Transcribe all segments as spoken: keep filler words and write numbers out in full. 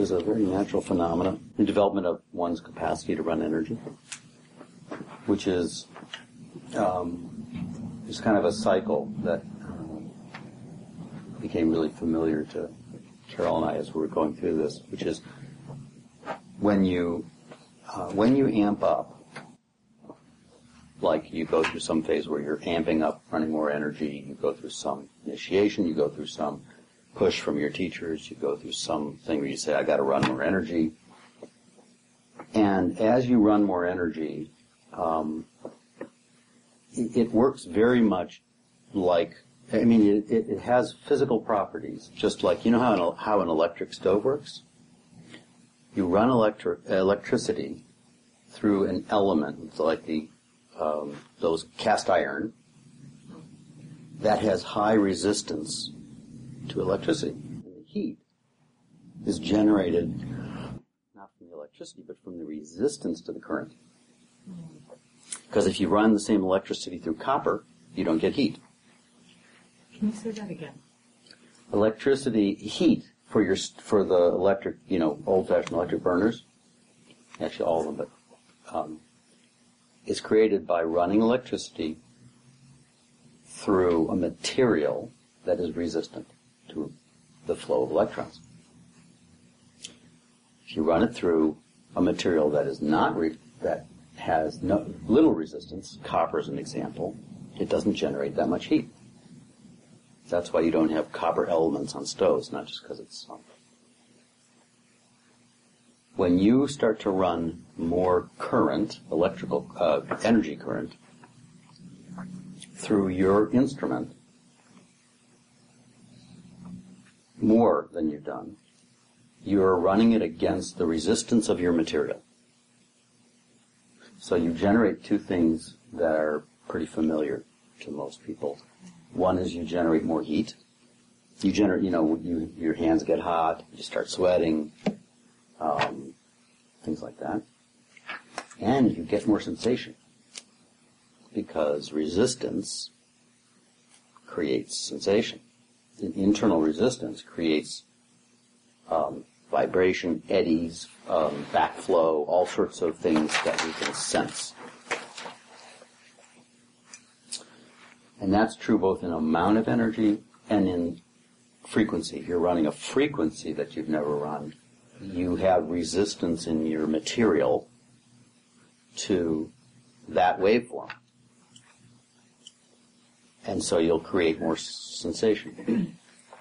is a very natural phenomenon, the development of one's capacity to run energy, which is um, is kind of a cycle that um, became really familiar to Carol and I as we were going through this, which is when you uh, when you amp up, like you go through some phase where you're amping up, running more energy, you go through some initiation, you go through some push from your teachers, you go through something where you say, I got to run more energy. And as you run more energy, um, it, it works very much like, I mean, it, it, it has physical properties, just like, you know how an, how an electric stove works? You run electric, electricity through an element, like the um, those cast iron, that has high resistance to electricity. And the heat is generated not from the electricity, but from the resistance to the current. Because if you run the same electricity through copper, you don't get heat. Can you say that again? Electricity, heat for your for the electric, you know, old-fashioned electric burners, actually all of them, but um, is created by running electricity through a material that is resistant to the flow of electrons. If you run it through a material that is not re- that has no, little resistance, copper is an example, it doesn't generate that much heat. That's why you don't have copper elements on stoves, not just because it's um, when you start to run more current, electrical uh, energy current, through your instrument, more than you've done, you're running it against the resistance of your material. So you generate two things that are pretty familiar to most people. One is you generate more heat. You generate, you know, you, your hands get hot, you start sweating, um, things like that. And you get more sensation, because resistance creates sensation. And internal resistance creates um, vibration, eddies, um, backflow, all sorts of things that we can sense. And that's true both in amount of energy and in frequency. If you're running a frequency that you've never run, you have resistance in your material to that waveform. And so you'll create more sensation.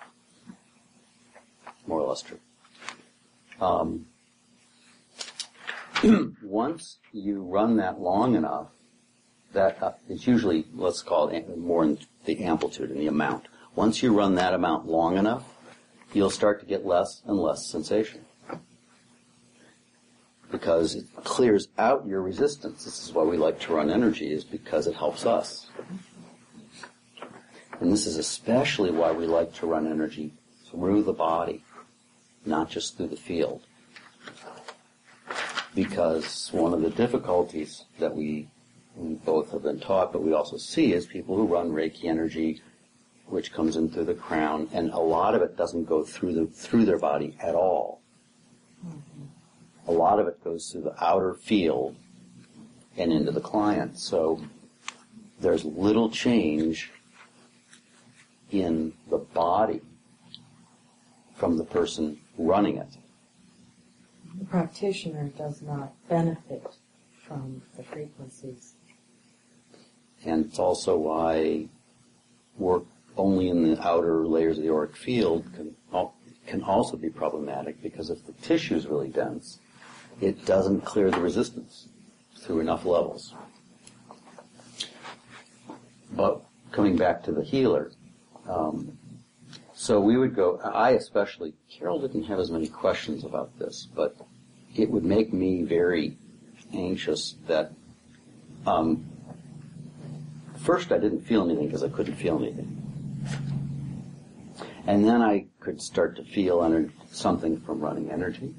More or less true. Um, once you run that long enough, that uh, it's usually, let's call it more in the amplitude and the amount. Once you run that amount long enough, you'll start to get less and less sensation, because it clears out your resistance. This is why we like to run energy, is because it helps us. And this is especially why we like to run energy through the body, not just through the field. Because one of the difficulties that we, we both have been taught, but we also see, is people who run Reiki energy, which comes in through the crown, and a lot of it doesn't go through the through their body at all. Mm-hmm. A lot of it goes through the outer field and into the client. So there's little change in the body from the person running it. The practitioner does not benefit from the frequencies. And it's also why work only in the outer layers of the auric field can can also be problematic, because if the tissue is really dense, it doesn't clear the resistance through enough levels. But coming back to the healer, um, so we would go, I especially, Carol didn't have as many questions about this, but it would make me very anxious that, um, first I didn't feel anything because I couldn't feel anything. And then I could start to feel ener- something from running energy.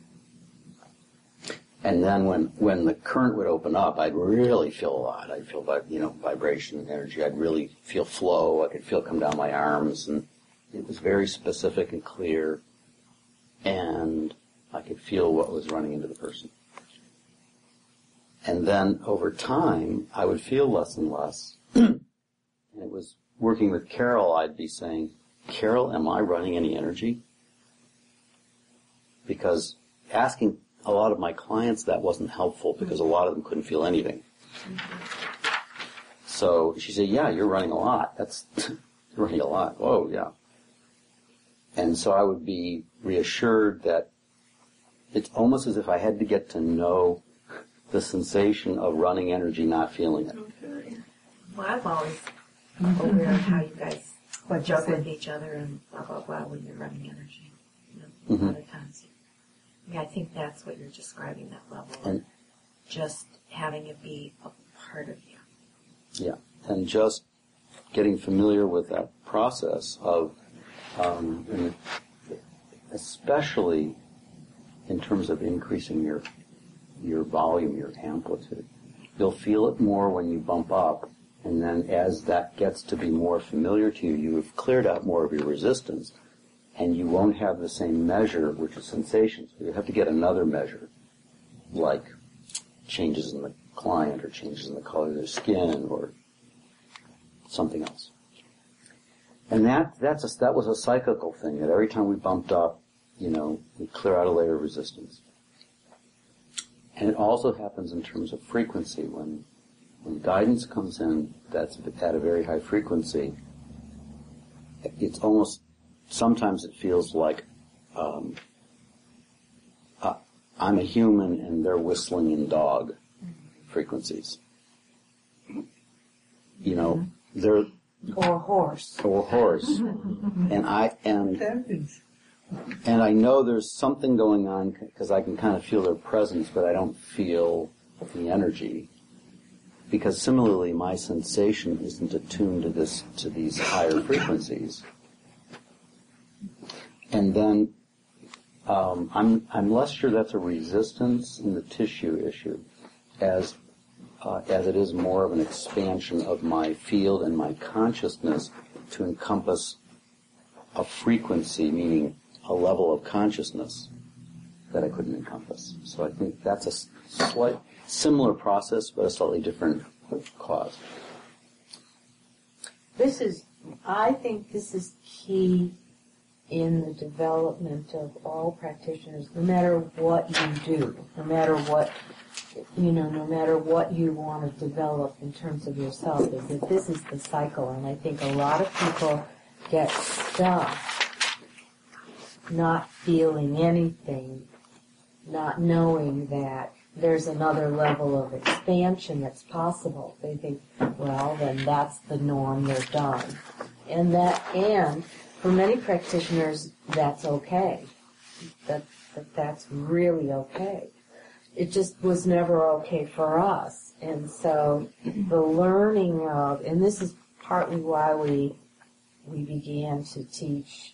And then when, when the current would open up, I'd really feel a lot. I'd feel, you know, vibration and energy. I'd really feel flow. I could feel it come down my arms, and it was very specific and clear. And I could feel what was running into the person. And then over time, I would feel less and less. And it was working with Carol, I'd be saying, Carol, am I running any energy? Because asking a lot of my clients that wasn't helpful because a lot of them couldn't feel anything. So she said, yeah, you're running a lot. That's, you're running a lot. Whoa, yeah. And so I would be reassured that it's almost as if I had to get to know the sensation of running energy, not feeling it. Okay. Well, I'm always aware of how you guys joke with each other and blah, blah, blah when you're running energy. You know, Mm-hmm. other times. Yeah, I think that's what you're describing, that level And, of just having it be a part of you. yeah, and just getting familiar with that process of, um, and especially in terms of increasing your your volume, your amplitude. You'll feel it more when you bump up, and then as that gets to be more familiar to you, you've cleared out more of your resistance, and you won't have the same measure, which is sensations. You have to get another measure, like changes in the client or changes in the color of their skin or something else. And that that's a, that was a cyclical thing, that every time we bumped up, you know, we clear out a layer of resistance. And it also happens in terms of frequency. When when guidance comes in that's at a very high frequency, it's almost, sometimes it feels like um, uh, I'm a human and they're whistling in dog frequencies. You know, they're... Or horse. Or horse. and I, and... And I know there's something going on because I can kind of feel their presence, but I don't feel the energy. Because similarly, my sensation isn't attuned to this, to these higher frequencies. And then um, I'm I'm less sure that's a resistance in the tissue issue, as uh, as it is more of an expansion of my field and my consciousness to encompass a frequency, meaning a level of consciousness that I couldn't encompass. So I think that's a slight, similar process, but a slightly different cause. This is, I think this is key in the development of all practitioners, no matter what you do, no matter what, you know, no matter what you want to develop in terms of yourself, is that this is the cycle. And I think a lot of people get stuck not feeling anything, not knowing that there's another level of expansion that's possible. They think, well, then that's the norm, they're done. And that, and for many practitioners, that's okay. That, that that's really okay. It just was never okay for us. And so the learning of, and this is partly why we we began to teach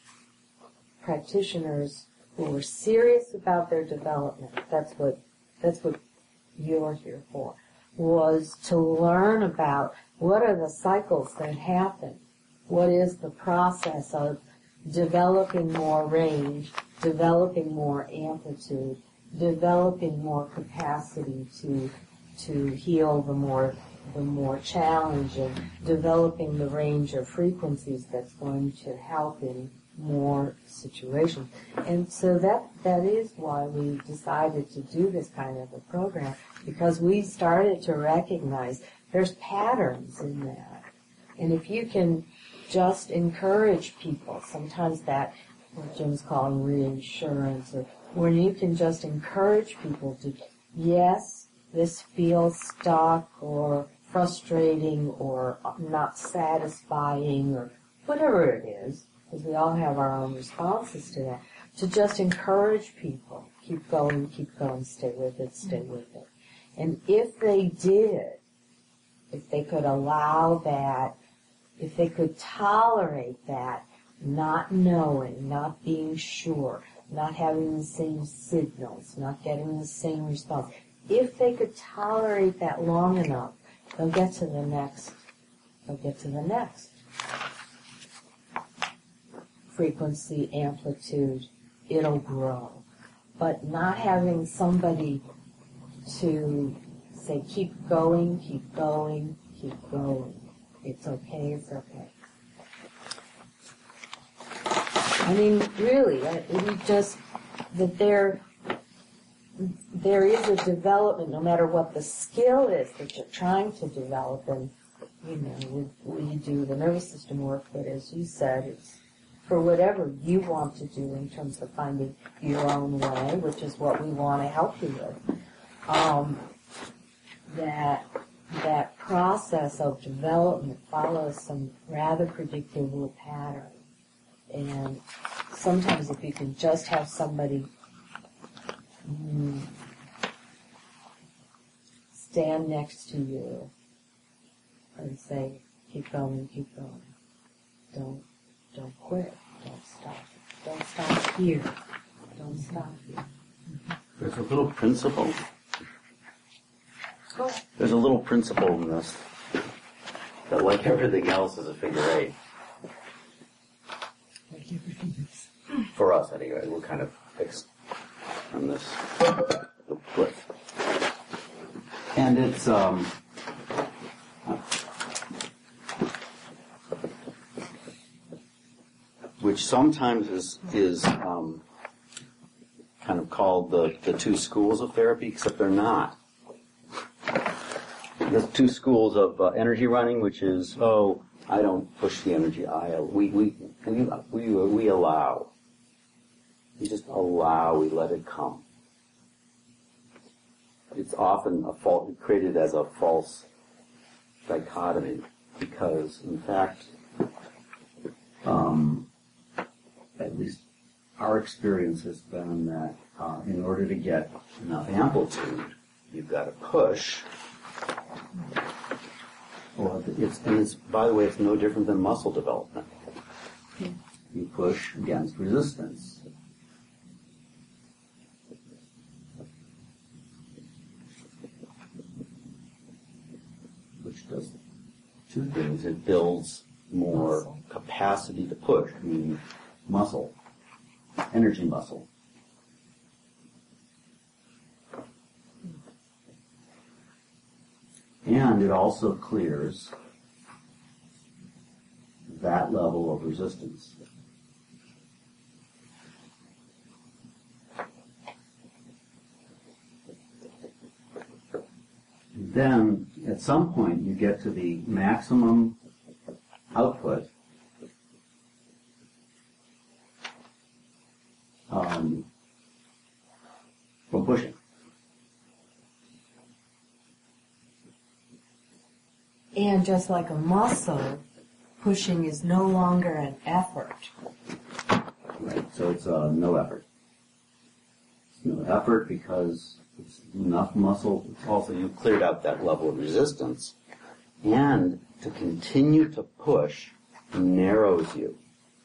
practitioners who were serious about their development. That's what that's what you're here for, was to learn about what are the cycles that happen. What is the process of developing more range, developing more amplitude, developing more capacity to to heal the more the more challenging, developing the range of frequencies that's going to help in more situations. And so that that is why we decided to do this kind of a program, because we started to recognize there's patterns in that. And if you can just encourage people, sometimes that, what Jim's calling reinsurance, or when you can just encourage people to, yes, this feels stuck or frustrating or not satisfying or whatever it is, because we all have our own responses to that, to just encourage people, keep going, keep going, stay with it, stay with it. And if they did, if they could allow that, if they could tolerate that, not knowing, not being sure, not having the same signals, not getting the same response, if they could tolerate that long enough, they'll get to the next, they'll get to the next. Frequency, amplitude, it'll grow. but not having somebody to say, keep going, keep going, keep going. It's okay, it's okay. I mean, really, I- we just, that there, there is a development, no matter what the skill is that you're trying to develop, and, you know, we, we do the nervous system work, but as you said, it's for whatever you want to do in terms of finding your own way, which is what we want to help you with. Um, that that process of development follows some rather predictable pattern. And sometimes if you can just have somebody mm, stand next to you and say, keep going, keep going. Don't don't quit. Don't stop. Don't stop here. Don't stop here. There's a little principle. Go. There's a little principle in this that, like everything else, is a figure eight. For us, anyway, we're kind of fixed on this the flip. And it's um. which sometimes is is um, kind of called the, the two schools of therapy, except they're not. There's two schools of uh, energy running, which is, oh, I don't push the energy. I we we we we, we allow. We just allow. We let it come. It's often a fault created as a false dichotomy, because in fact, um, at least our experience has been that uh, in order to get enough amplitude, you've got to push. Well, it's, and it's, by the way, it's no different than muscle development. You push against resistance. Which does two things. It builds more muscle. Capacity to push, meaning muscle, energy muscle. And it also clears that level of resistance. Then, at some point, you get to the maximum output um, from pushing. And just like a muscle, pushing is no longer an effort. Right, so it's uh, no effort. It's no effort because it's enough muscle. Also, you've cleared out that level of resistance. And to continue to push narrows you.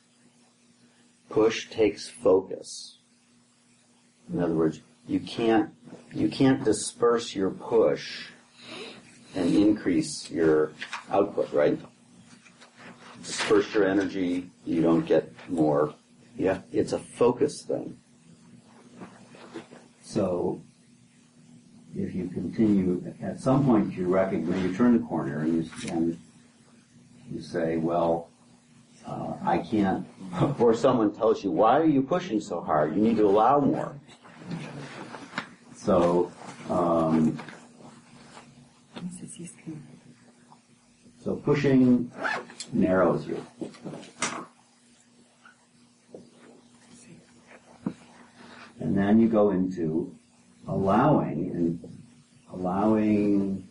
Push takes focus. In other words, you can't you can't disperse your push and increase your output, right? Disperse your energy, you don't get more. Yeah, it's a focus thing. So, if you continue, at some point you recognize, you turn the corner and you, and you say, well, uh, I can't, or someone tells you, why are you pushing so hard? You need to allow more. So, um, so pushing narrows you. And then you go into allowing, and allowing,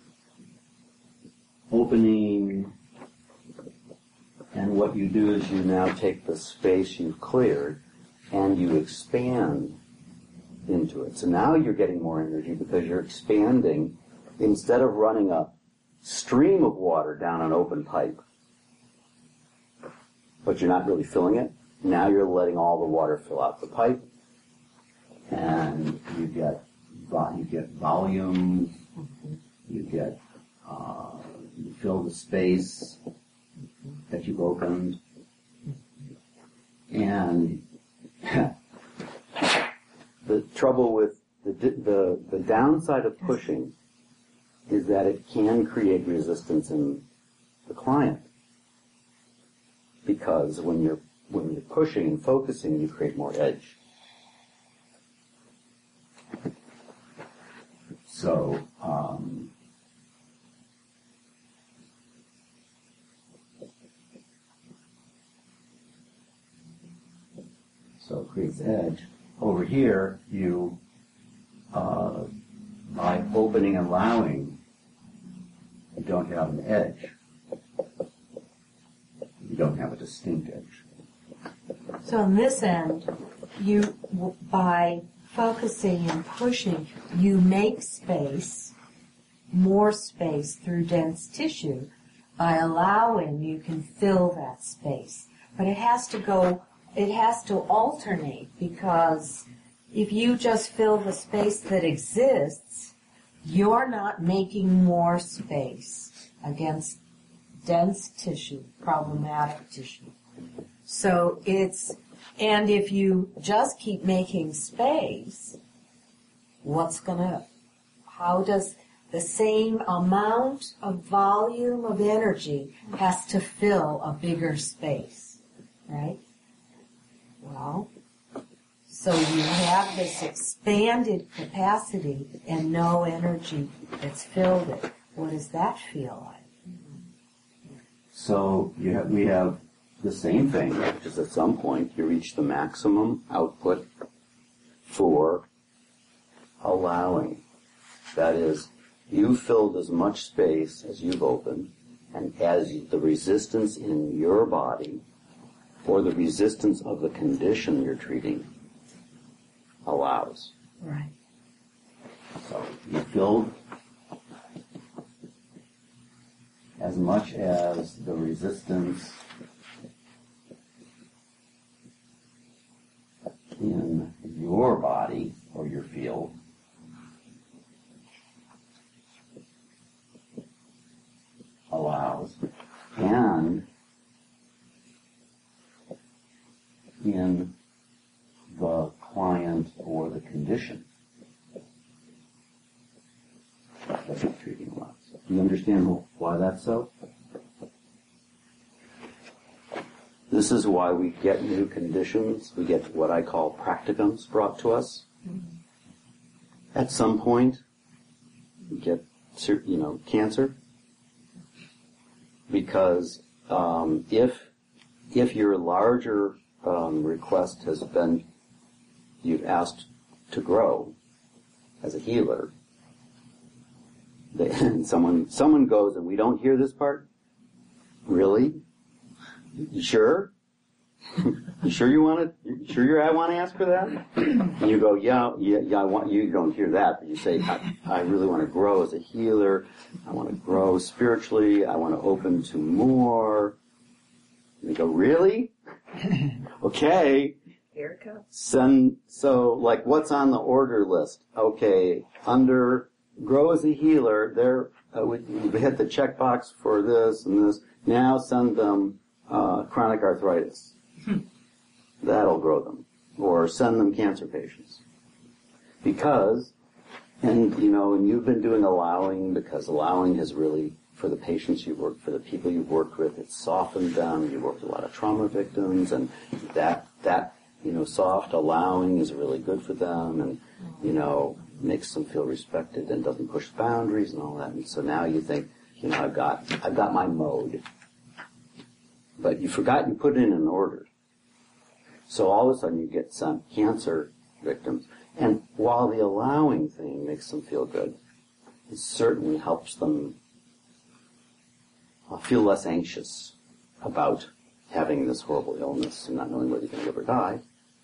opening, and what you do is you now take the space you've cleared and you expand into it. So now you're getting more energy because you're expanding. Instead of running a stream of water down an open pipe, but you're not really filling it, now you're letting all the water fill out the pipe, and you get you get volume, you get uh, you fill the space that you've opened, and the trouble with the, the, the downside of pushing is that it can create resistance in the client. Because when you're, when you're pushing and focusing, you create more edge. So, um, so it creates edge. Over here, you, uh, by opening and allowing, you don't have an edge. You don't have a distinct edge. So on this end, you, w- by focusing and pushing, you make space, more space through dense tissue. By allowing, you can fill that space. But it has to go, it has to alternate, because if you just fill the space that exists, you're not making more space against dense tissue, problematic tissue. So it's, and if you just keep making space, what's gonna, how does the same amount of volume of energy has to fill a bigger space, right? Well, so you have this expanded capacity and no energy that's filled it. What does that feel like? So you have, we have the same thing, which is at some point you reach the maximum output for allowing. That is, you filled as much space as you've opened, and as the resistance in your body, or the resistance of the condition you're treating, allows. Right. So you filled as much as the resistance in your body or your field allows, and in the client or the condition that you're treating allows. Do you understand why that's so? This is why we get new conditions. We get what I call practicums brought to us. Mm-hmm. At some point, we get, you know, cancer. Because um, if if your larger um, request has been, you've asked to grow as a healer, they, and someone someone goes, and we don't hear this part? Really? You sure? You sure you want to? You sure you I want to ask for that? And you go, yeah, yeah, yeah. I want you. Don't hear that, but you say, I, I really want to grow as a healer. I want to grow spiritually. I want to open to more. And you go, really? Okay. Here it comes. Send, so, like, what's on the order list? Okay, under grow as a healer, there uh, we, we hit the checkbox for this and this. Now send them uh, chronic arthritis. That'll grow them. Or send them cancer patients. Because, and you know, and you've been doing allowing, because allowing has really, for the patients you've worked, for the people you've worked with, it's softened them. You've worked with a lot of trauma victims, and that, that, you know, soft allowing is really good for them, and, you know, makes them feel respected and doesn't push boundaries and all that. And so now you think, you know, I've got, I've got my mode. But you forgot you put it in an order. So all of a sudden you get some cancer victims. And while the allowing thing makes them feel good, it certainly helps them feel less anxious about having this horrible illness and not knowing whether you're going to live or die.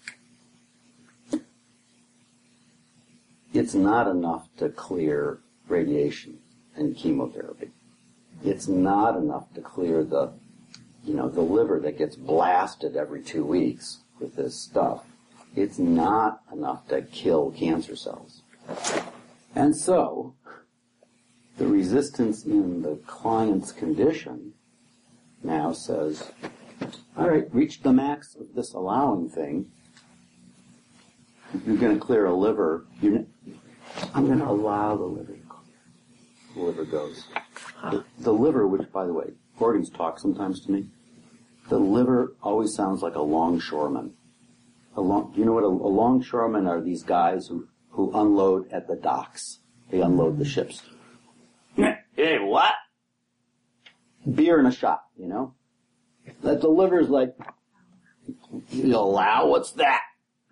It's not enough to clear radiation and chemotherapy. It's not enough to clear the, you know, the liver that gets blasted every two weeks with this stuff. It's not enough to kill cancer cells. And so, the resistance in the client's condition now says, all right, reach the max of this allowing thing. if you're going to clear a liver, you're, I'm going to allow the liver to clear. The liver goes. The, the liver, which, by the way, Gordon's talk sometimes to me, the liver always sounds like a longshoreman. A long, you know what a, a longshoreman are? These guys who, who unload at the docks. They unload the ships. Hey, what? Beer and a shot, you know? That the liver's like, you allow? What's that?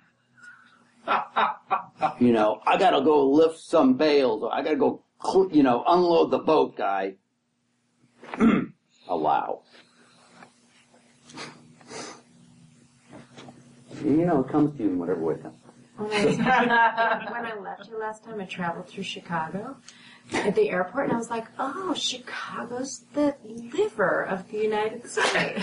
You know, I gotta go lift some bales, or I gotta go, you know, unload the boat, guy. Allow. You know, it comes to you in whatever way it comes. When I, when I left here last time, I traveled through Chicago at the airport, and I was like, oh, Chicago's the liver of the United States.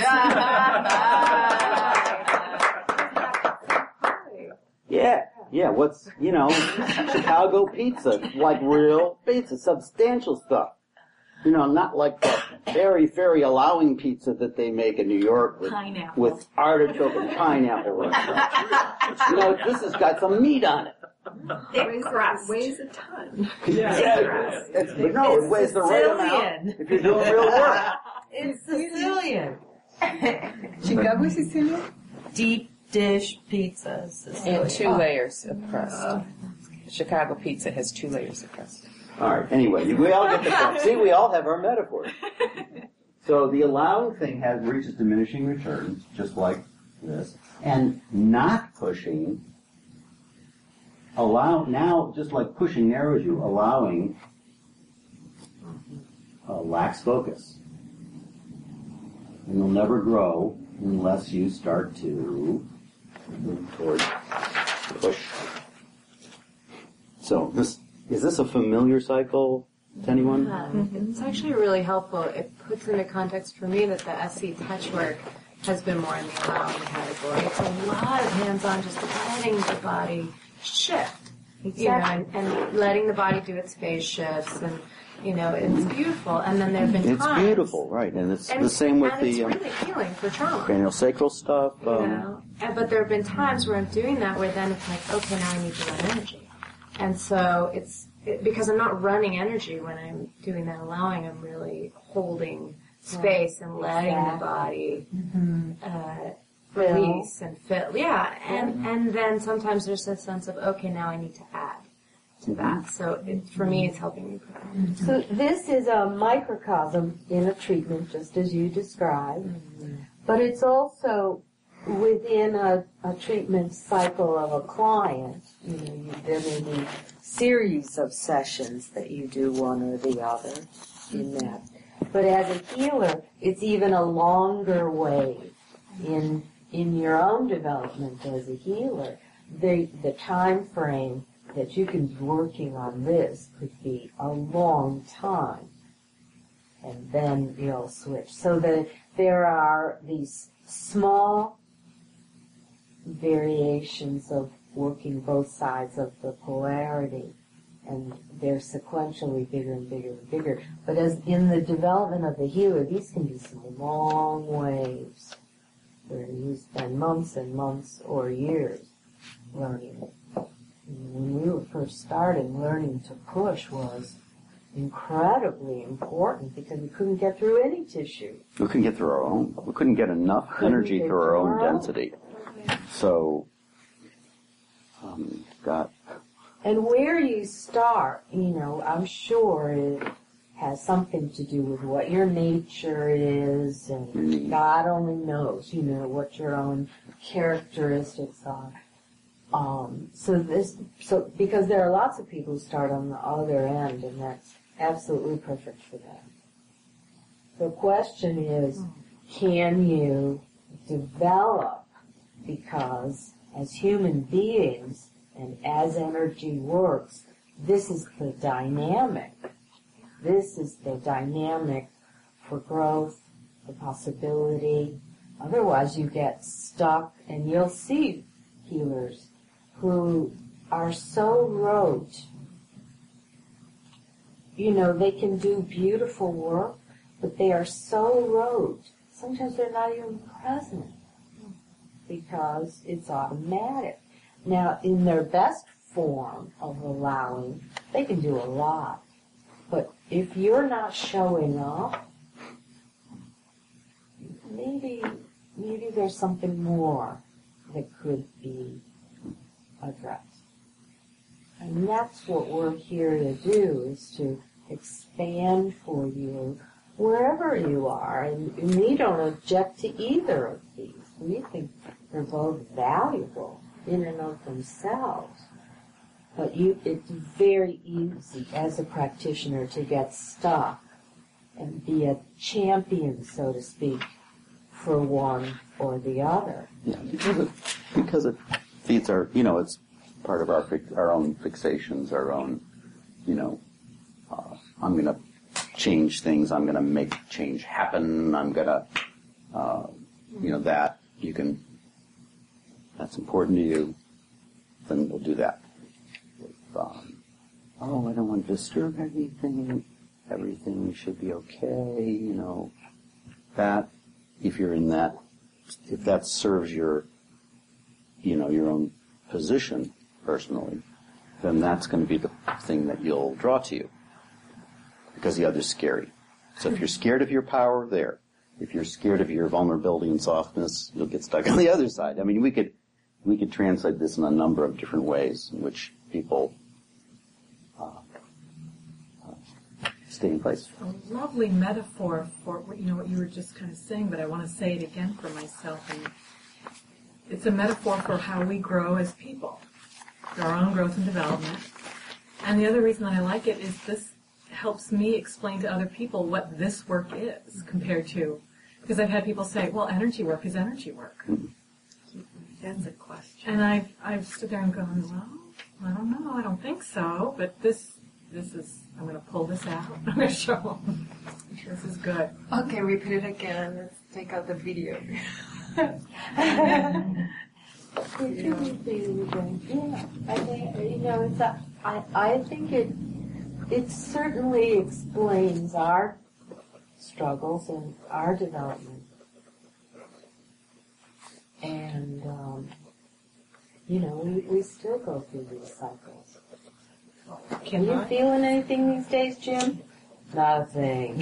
Yeah, yeah, what's, you know, Chicago pizza, like real pizza, substantial stuff. You know, not like the very, very allowing pizza that they make in New York with, Pineapple. with artichoke and pineapple. You know, this has got some meat on it. Thick crust. Weighs a ton. Yeah, it's, but no, it weighs the right amount if you're doing real work. It's Sicilian. Chicago Sicilian? Deep dish pizza. Sicilian. And two layers of crust. Chicago pizza has two layers of crust. All right, anyway, we all get the point. See, we all have our metaphors. So the allowing thing has reaches diminishing returns, just like this. And not pushing, allow, now, just like pushing narrows you, allowing uh, lacks focus. And you'll never grow unless you start to move towards push. So this, is this a familiar cycle to anyone? Um, it's actually really helpful. It puts into context for me that the S C touch work has been more in the allowing category. It's a lot of hands-on, just letting the body shift. Exactly. You know, and, and letting the body do its phase shifts, and you know, it's beautiful. And then there have been It's times, beautiful, right? And it's and, the same with and the um, it's really healing for trauma. craniosacral stuff. You Um, know, and, but there have been times where I'm doing that where then it's like, okay, now I need to let energy. And so it's, it, because I'm not running energy when I'm doing that allowing, I'm really holding space and letting Exactly. the body Mm-hmm. uh, release and fill. Yeah, and, and then sometimes there's a sense of, okay, now I need to add to that. So it, for me, it's helping me prepare. So this is a microcosm in a treatment, just as you described, but it's also within a, a treatment cycle of a client. You know, you, there may be series of sessions that you do one or the other in that. But as a healer, it's even a longer way in in your own development as a healer. The the time frame that you can be working on this could be a long time, and then you'll switch. So that there are these small variations of working both sides of the polarity, and they're sequentially bigger and bigger and bigger. But as in the development of the healer, these can be some long waves where you spend months and months or years learning it. When we were first starting, learning to push was incredibly important because we couldn't get through any tissue. we couldn't get through our own. We couldn't get enough Couldn't energy get through our through own our own. density. So, um, got And where you start, you know, I'm sure it has something to do with what your nature is, and God only knows, you know, what your own characteristics are. Um, so this, so because there are lots of people who start on the other end, and that's absolutely perfect for them. The question is, can you develop? Because as human beings, and as energy works, this is the dynamic. This is the dynamic for growth, for possibility. Otherwise you get stuck, and you'll see healers who are so rote. You know, they can do beautiful work, but they are so rote. Sometimes they're not even present because it's automatic. Now, in their best form of allowing, they can do a lot. But if you're not showing up, maybe maybe there's something more that could be addressed. And that's what we're here to do, is to expand for you wherever you are. And, and we don't object to either of these. We think they're both valuable in and of themselves. But you, it's very easy as a practitioner to get stuck and be a champion, so to speak, for one or the other. Yeah, because it, because it feeds our, you know, it's part of our fi- our own fixations, our own, you know, uh, I'm going to change things, I'm going to make change happen, I'm going to, uh, you know, that, you can, that's important to you, then we'll do that. With, um, oh, I don't want to disturb anything, everything should be okay, you know, that, if you're in that, if that serves your, you know, your own position personally, then that's going to be the thing that you'll draw to you, because the other's scary. So if you're scared of your power, there. If you're scared of your vulnerability and softness, you'll get stuck on the other side. I mean, we could we could translate this in a number of different ways in which people uh, uh, stay in place. A lovely metaphor for, you know, what you were just kind of saying, but I want to say it again for myself. And it's a metaphor for how we grow as people, for our own growth and development. And the other reason that I like it is this helps me explain to other people what this work is compared to, because I've had people say, well, energy work is energy work. That's a question. And I've, I've stood there and gone, well, I don't know, I don't think so, but this, this is, I'm going to pull this out. I'm going to show them. This is good. Okay, repeat it again. Let's take out the video. It should be really yeah, I think, you know, it's a, I, I think it, it certainly explains our struggles and our development. And, um, you know, we, we still go through these cycles. Are you feeling anything these days, Jim? Nothing.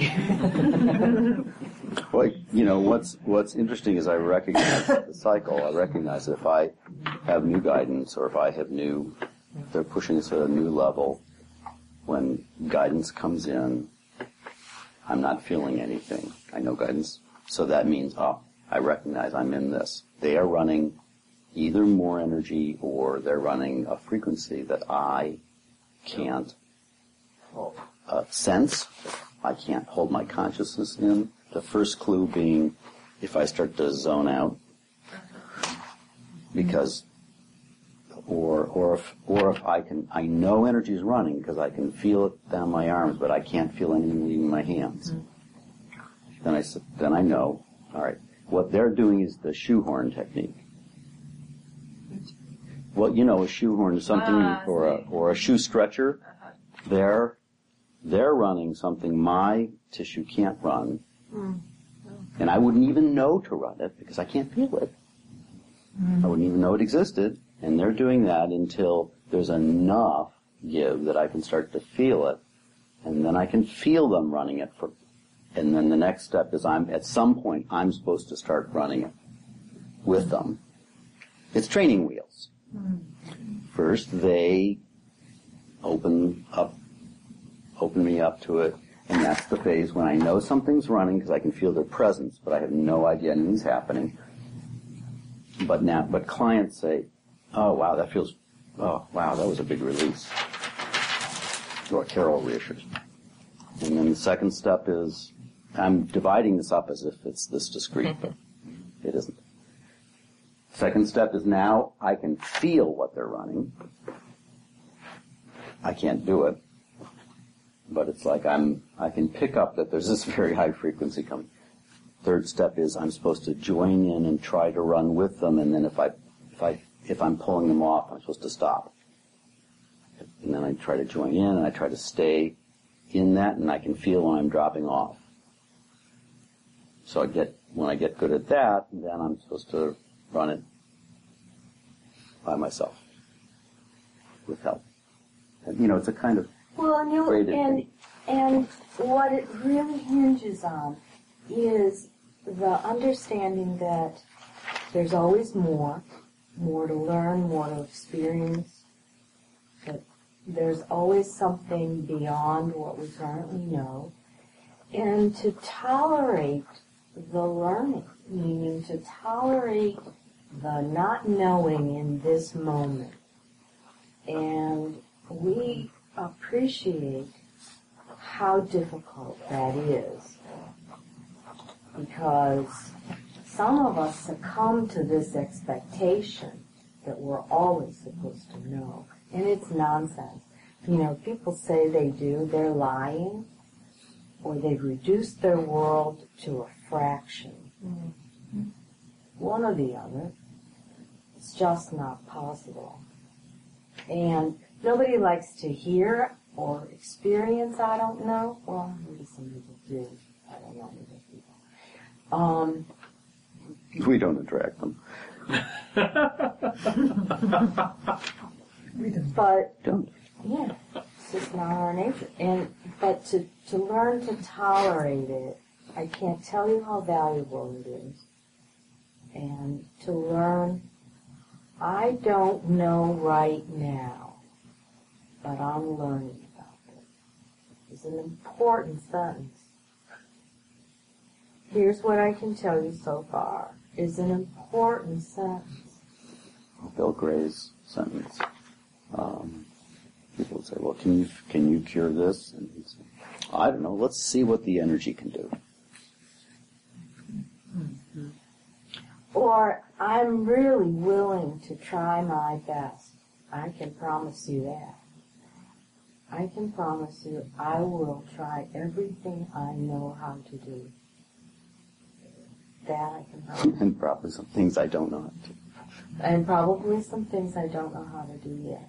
Well, you know, what's what's interesting is I recognize the cycle. I recognize that if I have new guidance, or if I have new, if they're pushing us at a new level, when guidance comes in, I'm not feeling anything. I know guidance, so that means, oh, I recognize I'm in this. They are running either more energy, or they're running a frequency that I can't uh, sense. I can't hold my consciousness in. The first clue being if I start to zone out, because, or or if or if I can, I know energy is running because I can feel it down my arms, but I can't feel anything leaving my hands. Then I then I know, all right, what they're doing is the shoehorn technique. Well, you know, a shoehorn is something, Ah, or a or a shoe stretcher. Uh-huh. They're they're running something my tissue can't run. Mm. And I wouldn't even know to run it because I can't feel it. Mm. I wouldn't even know it existed. And they're doing that until there's enough give that I can start to feel it. And then I can feel them running it. For, and then the next step is I'm, at some point, I'm supposed to start running it with them. It's training wheels. Mm. First, they open up, open me up to it. And that's the phase when I know something's running because I can feel their presence, but I have no idea anything's happening. But now, but clients say, "Oh wow, that feels, oh wow, that was a big release." Or Carol reassures. And then the second step is, I'm dividing this up as if it's this discrete, but it isn't. Second step is now I can feel what they're running. I can't do it. But it's like I'm, I can pick up that there's this very high frequency coming. Third step is I'm supposed to join in and try to run with them, and then if I, if I, if I'm pulling them off, I'm supposed to stop. And then I try to join in, and I try to stay in that, and I can feel when I'm dropping off. So I get, when I get good at that, then I'm supposed to run it by myself. with help. And, you know, it's a kind of Well, and, you Graded and, thing. and what it really hinges on is the understanding that there's always more, more to learn, more to experience, that there's always something beyond what we currently know, and to tolerate the learning, meaning to tolerate the not knowing in this moment. And we appreciate how difficult that is, because some of us succumb to this expectation that we're always supposed to know, and it's nonsense. You know, people say they do, they're lying, or they've reduced their world to a fraction. Mm-hmm. One or the other. It's just not possible. And nobody likes to hear or experience, I don't know. Well, maybe some people do. I don't know maybe people. Um, we don't attract them. but Don't. yeah, it's just not our nature. And but to to learn to tolerate it, I can't tell you how valuable it is. And to learn, I don't know right now, but I'm learning about it. It's an important sentence. Here's what I can tell you so far. Is an important sentence. Bill Gray's sentence. Um, people would say, well, can you, can you cure this? And he'd say, I don't know, let's see what the energy can do. Mm-hmm. Or, I'm really willing to try my best. I can promise you that. I can promise you I will try everything I know how to do. That I can promise. And probably some things I don't know how to do. And probably some things I don't know how to do yet.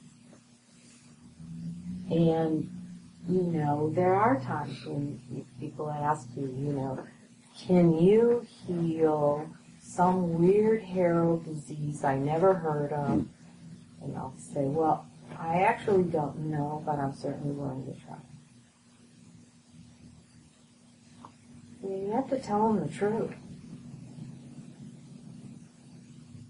And, you know, there are times when people ask you, you know, can you heal some weird hair disease I never heard of? And I'll say, well, I actually don't know, but I'm certainly willing to try. You have to tell them the truth.